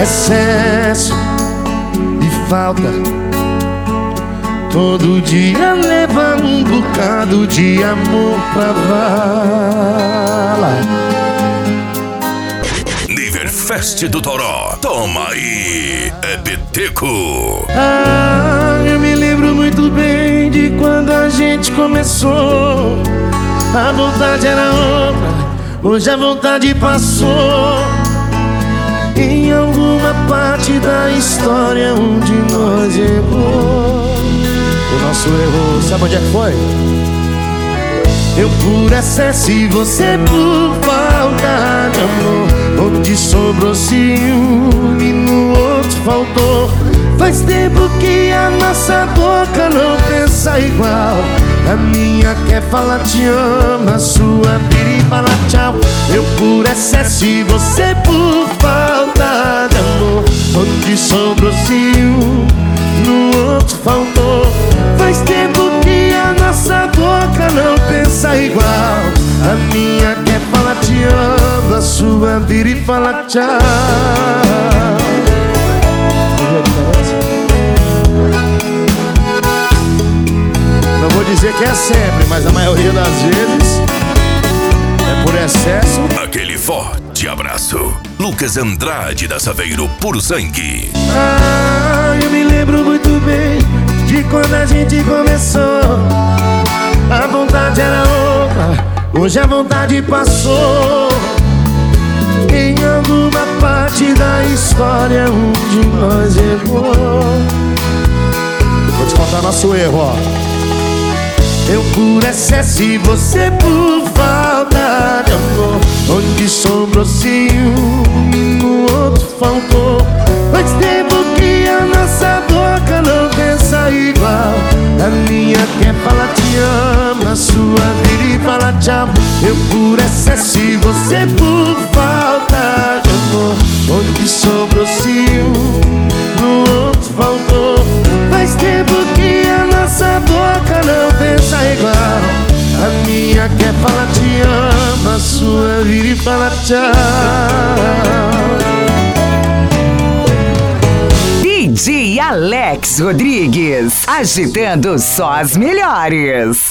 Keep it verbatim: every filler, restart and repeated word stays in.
excesso e falta. Todo dia leva um bocado de amor pra vala. Niverfest do Toró, toma aí, é Beteco. Ah, eu me lembro muito bem de quando a gente começou. A vontade era outra, hoje a vontade passou. Em alguma parte da história onde nós errou. O nosso erro, sabe onde é que foi? Eu por excesso e você por falta de amor. Onde sobrou ciúme, no outro faltou. Faz tempo que a nossa boca não pensa igual. A minha quer falar te amo, a sua vira e fala tchau. Eu por excesso e você por falta de amor. Onde sobrou ciúme, no outro faltou. Faz tempo que a nossa boca não pensa igual. A minha quer falar te amo, a sua vira e fala tchau. Não vou dizer que é sempre, mas a maioria das vezes é por excesso. Aquele forte abraço. Lucas Andrade da Saveiro Puro Sangue. Ah, eu me lembro muito bem de quando a gente começou. A vontade era outra, hoje a vontade passou. Em alguma parte da história onde nós errou. Vou te contar nosso erro, ó. Eu por excesso e você por falta de amor. Onde sobrou ciúme, no outro faltou. Faz tempo que a nossa boca não pensa igual. A minha quer falar te amo, a sua vira e fala tchau. Eu por excesso e você por falta de amor. Onde sobrou ciúme, no outro faltou. Faz tempo que a nossa boca não pensa igual. A minha quer falar te amo, a sua vira e fala tchau. D J Alex Rodrigues, agitando só as melhores.